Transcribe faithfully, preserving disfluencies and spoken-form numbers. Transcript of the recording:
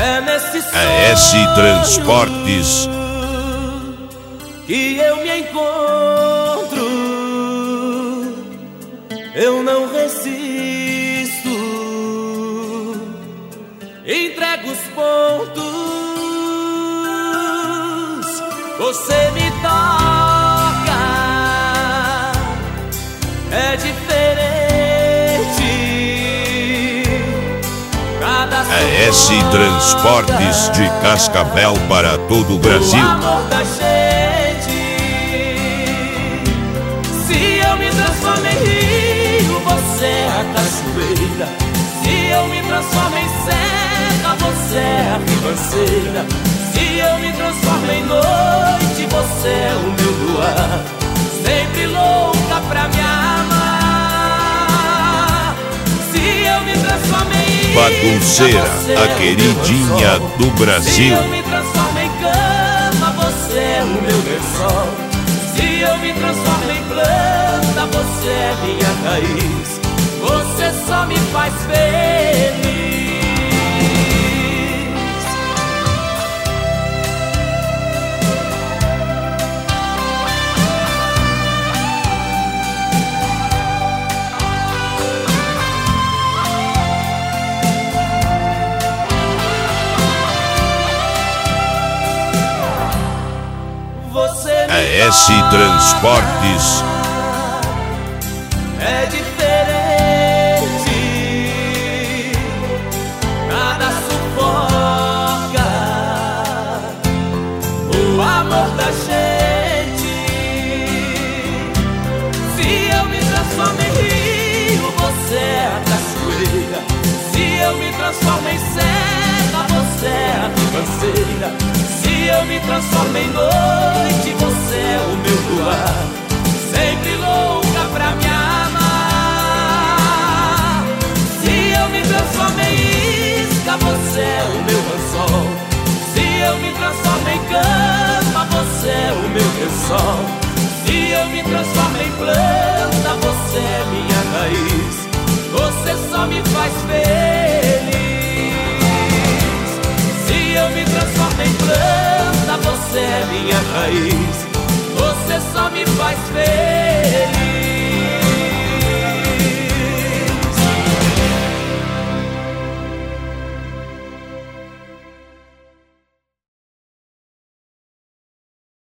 É nesse A S Transportes que eu me encontro, eu não resisto, entrego os pontos, você me toca, é diferente. Cada A S Transportes de Cascavel para todo o Brasil. O amor da gente. Se eu me transformo em rio, você é a cachoeira. Se eu me transformo em serra, você é a ribanceira. Se eu me transformo em noite, você é o meu luar. Sempre louca pra me amar. Se eu me transformo em Bagunceira, a queridinha do Brasil. Se eu me transformo em cama, você é o meu lençol. Se eu me transformo em planta, você é minha raiz. Você só me faz feliz. A S Transportes é diferente, nada sufoca o amor da gente. Se eu me transformo em rio, você é a cachoeira. Se eu me transformo em serra, você é a ribanceira. Se eu me transformo em noite, você é o meu luar. Sempre louca pra me amar. Se eu me transformo em isca, você é o meu anzol. Se eu me transformo em cama, você é o meu lençol. Se eu me transformo em planta, você é minha raiz. Você só me faz feliz. Se eu me transformo em planta, você é minha raiz. Você só me faz feliz.